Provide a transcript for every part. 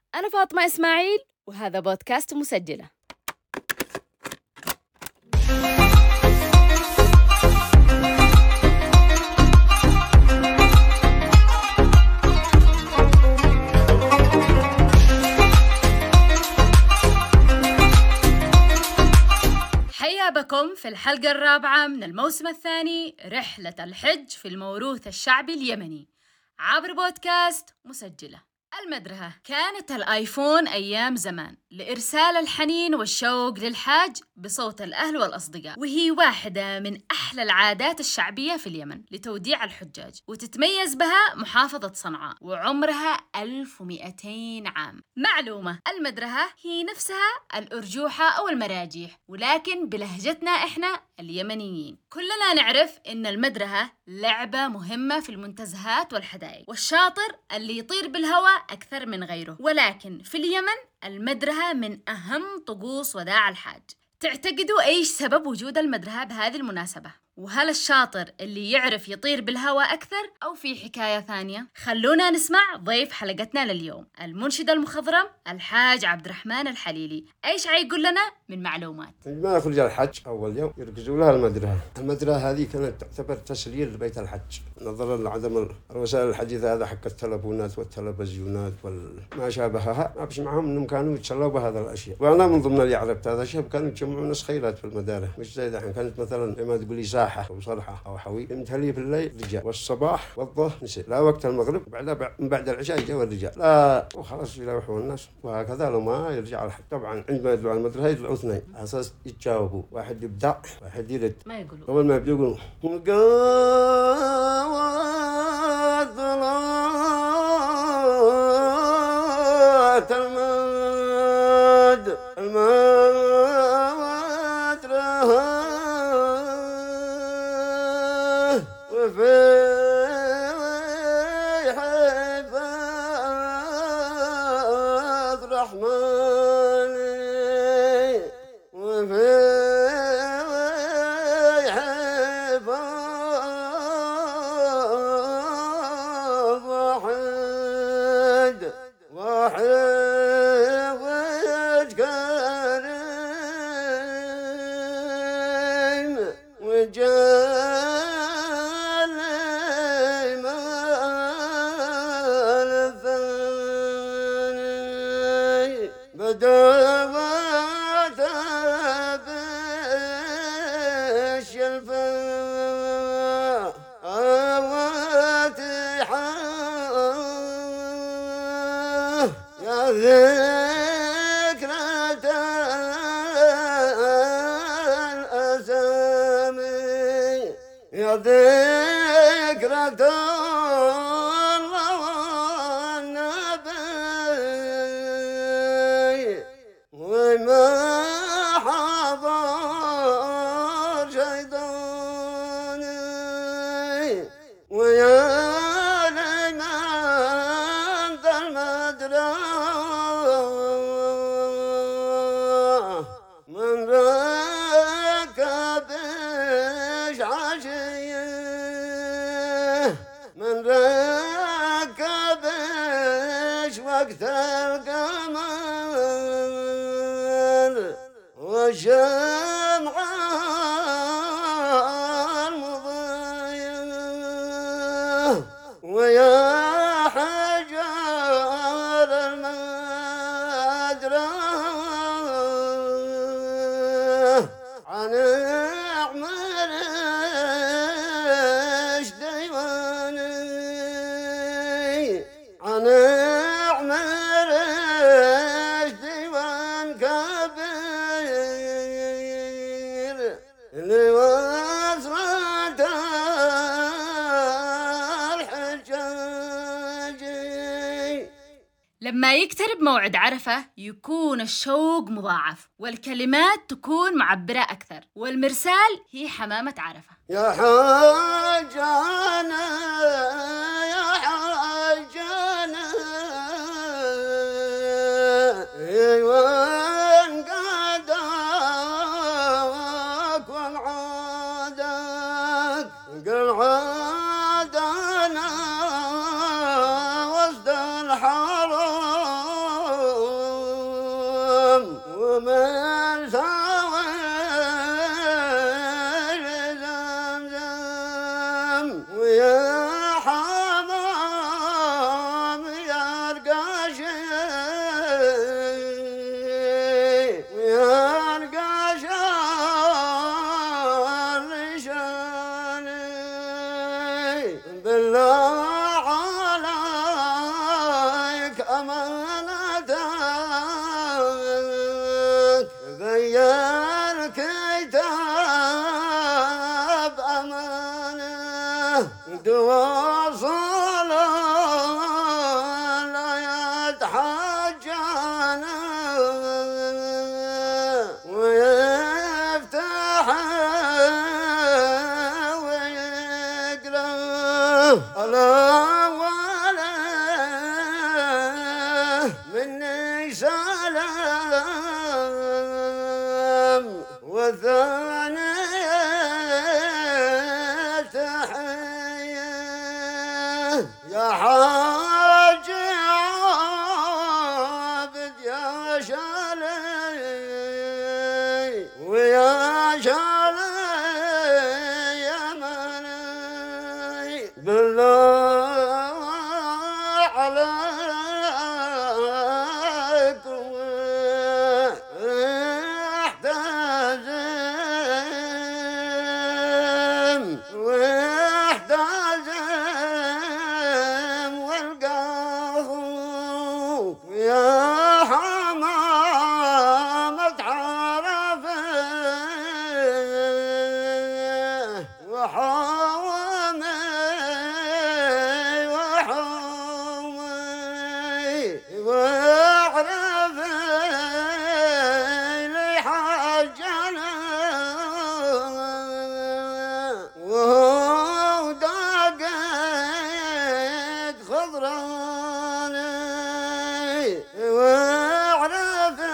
أنا فاطمة إسماعيل وهذا بودكاست مسجلة. حيا بكم في الحلقة الرابعة من الموسم الثاني رحلة الحج في الموروث الشعبي اليمني عبر بودكاست مسجلة. المدرهة كانت الآيفون أيام زمان لإرسال الحنين والشوق للحاج بصوت الأهل والأصدقاء، وهي واحدة من أحلى العادات الشعبية في اليمن لتوديع الحجاج، وتتميز بها محافظة صنعاء وعمرها 1200 عام. معلومة: المدرهة هي نفسها الأرجوحة أو المراجيح، ولكن بلهجتنا إحنا اليمنيين. كلنا نعرف إن المدرهة لعبة مهمة في المنتزهات والحدائق، والشاطر اللي يطير بالهواء أكثر من غيره. ولكن في اليمن المدرهة من أهم طقوس وداع الحاج. تعتقدوا إيش سبب وجود المدرهة بهذه المناسبة؟ وهل الشاطر اللي يعرف يطير بالهواء أكثر أو في حكاية ثانية؟ خلونا نسمع ضيف حلقتنا لليوم، المنشد المخضرم الحاج عبد الرحمن الحليلي. إيش عيقول لنا من معلومات؟ عندما يخرج الحج أول يوم يركزوا لها المدرهة هذه كانت تعتبر تسليل لبيت الحج نظرا لعدم الوسائل الحديثة هذا حق التلفونات والتلفزيونات وما شابهها، ما بش معهم إنهم كانوا يتسلوا بهذا الأشياء. وأنا من ضمن اللي عرفت هذا الشيء كانوا يجمعون خيلات في المدارة، مش زي دحين. كانت مثلا لما تقولي ساحة أو صرحة أو حوي يمتلي في الليل رجال، والصباح والظهر نساء، لا وقت المغرب من بعد العشاء جاء الرجال، لا وخلاص يروحوا الناس. وهكذا لو ما يرجع الحج. طبعا عندما يدلوا على المدرسة يدلوا اثنين على أساس يتجاوبوا، واحد يبدأ واحد يرد. ما يقولوا قبل ما يبدأوا وقت القمر والشمع المضيء ويا حجر المدرة عن اعمل ايش ديواني عن لما يقترب موعد عرفة يكون الشوق مضاعف والكلمات تكون معبرة أكثر، والمرسال هي حمامة عرفة. يا حاجانا يا حاجانا وين قداك والعادك قل عادنا وسط الحرام صلاتك غير كتاب أمانه دوا صلاة لا يتحجانا ويفتح ويقرأ الأول مني سلام والثاني تحية يا حاج عابد يا شالي ويا شالي يا مني بالله عليكم واحتزم والقاهم يا حمامة عرفه وحومي واعرفي لي حجنا وهو دقيق خضراني واعرفي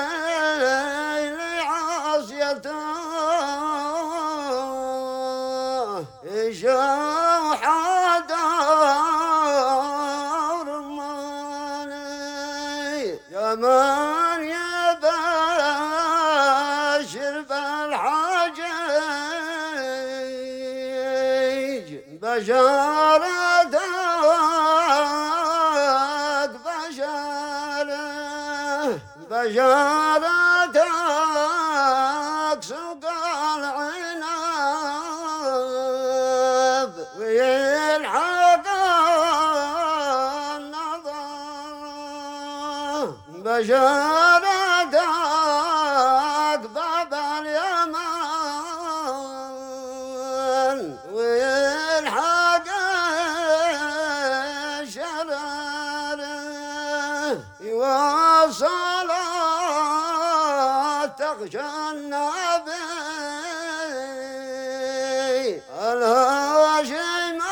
لي عاصيته شوح دار رماني يا من يباشر بالحجيج بشارتك بشارتك سوق العنب ويلحق النظر بشارتك باب اليمن ويلحق الشرر يوصل تغشى النبي الهاشم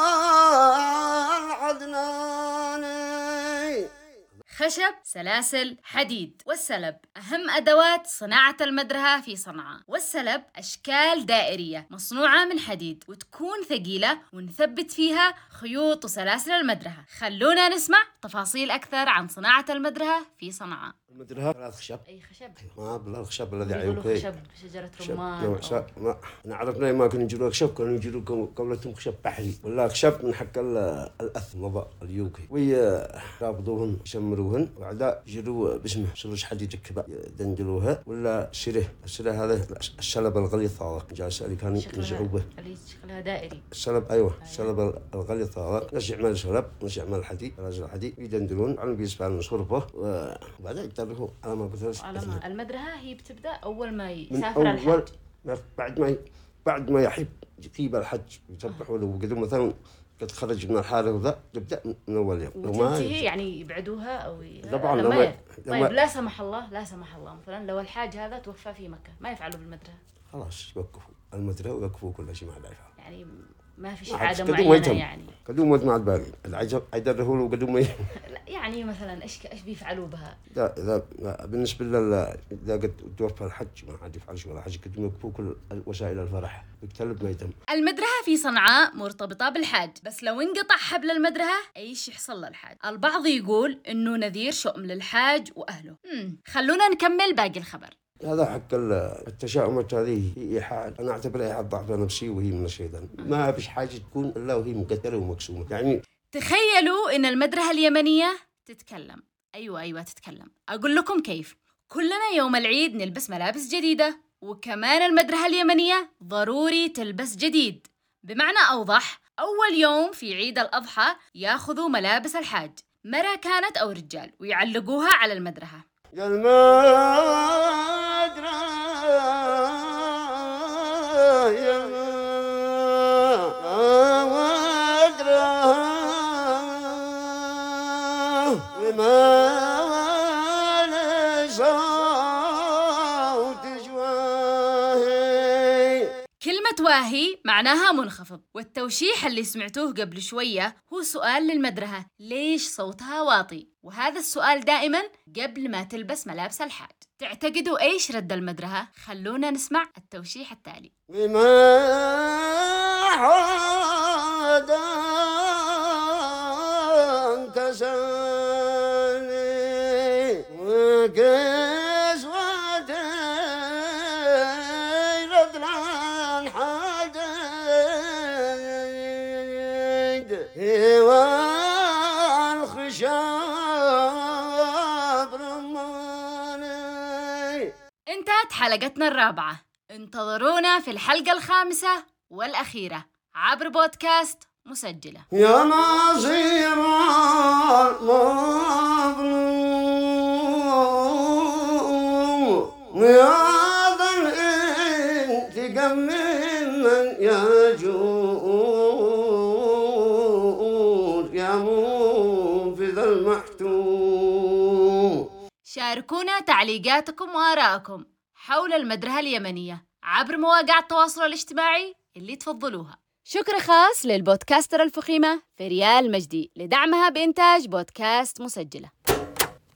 العدناني. خشب، سلاسل، حديد. والسلب أهم أدوات صناعة المدرهة في صنعاء. والسلب أشكال دائرية مصنوعة من حديد وتكون ثقيلة ونثبت فيها خيوط وسلاسل المدرهة. خلونا نسمع تفاصيل أكثر عن صناعة المدرهة في صنعاء. المدرهة ثلاث خشب. أي خشب؟ ما بلا الخشب الذي يقولوا عيوكي خشب شجرة رمان. ما نعرفنا ما كانوا يجروا خشب، كانوا يجروا قولتهم خشب بحري ولا خشب من حق الأث مضاء اليوكي ويرابطوهن يشمروهن وبعدها يجروا باسمه سلوش حديد الكبا يدنجلوها ولا السره هذا السلب الغليظ هذا جالس اللي كانوا ينزعوا به اللي شكلها دائري. السلب أيوة السلب الغليظ هذا ناس يعمل سلب ناس يعمل حديد راجل حديد يدندلون على بيسبان صرفه وبعدها يتركوا على ما بثلث. على المدرهة هي بتبدأ أول ما يسافر الحج. بعد ما يحب يطيب الحج يسبحوا له وقدم مثلا قد خرج من الحالة وذا يبدأ من أول يوم. وتنتهي يعني يبعدوها أو طبعا طيب لا سمح الله مثلا لو الحاج هذا توفى في مكة ما يفعلوا بالمدرهة؟ خلاص يوقفوا المدرهة ويوقفوا كل شيء ما حد يفعل. يعني ما في عادة معينة يعني. قدوم مع الباقي العجب يدرهوا له قدوم لا يعني مثلا ايش بيفعلوا بها؟ لا بالنسبة لله إذا قد توفى الحج ما حد يفعل شيء ولا حاجة قدوم يوقفوا كل وسائل الفرح يقتلب ما يتم. المدرهة في صنعاء مرتبطة بالحاج، بس لو انقطع حبل المدرهة ايش يحصل للحاج؟ البعض يقول انه نذير شؤم للحاج واهله. خلونا نكمل باقي الخبر. هذا حق التشاؤمات هذه هي إيحاء، أنا أعتبرها إيحاء ضعف نفسي وهي من الشيطان. ما فيش حاجة تكون إلا وهي مقدرة ومقسومة. يعني تخيلوا إن المدرهة اليمنية تتكلم. أيوة تتكلم. أقول لكم كيف. كلنا يوم العيد نلبس ملابس جديدة، وكمان المدرهة اليمنية ضروري تلبس جديد. بمعنى أوضح، أول يوم في عيد الأضحى ياخذوا ملابس الحاج، مرة كانت أو رجال، ويعلقوها على المدرسة. يا المدرسة يا كلمة واهي معناها منخفض، والتوشيح اللي سمعتوه قبل شوية هو سؤال للمدرسة ليش صوتها واطي، وهذا السؤال دائما قبل ما تلبس ملابس الحاج. تعتقدوا ايش رد المدرسة؟ خلونا نسمع التوشيح التالي. انتهت حلقتنا الرابعة، انتظرونا في الحلقة الخامسة والأخيرة عبر بودكاست مسجلة. يا ناصير المظلوم يا ذا الانتقام ممن يجور يا منفذ المحتوم. شاركونا تعليقاتكم وآراءكم حول المدرسة اليمنية عبر مواقع التواصل الاجتماعي اللي تفضلوها. شكر خاص للبودكاستر الفخيمة فريال مجدي لدعمها بإنتاج بودكاست مسجلة.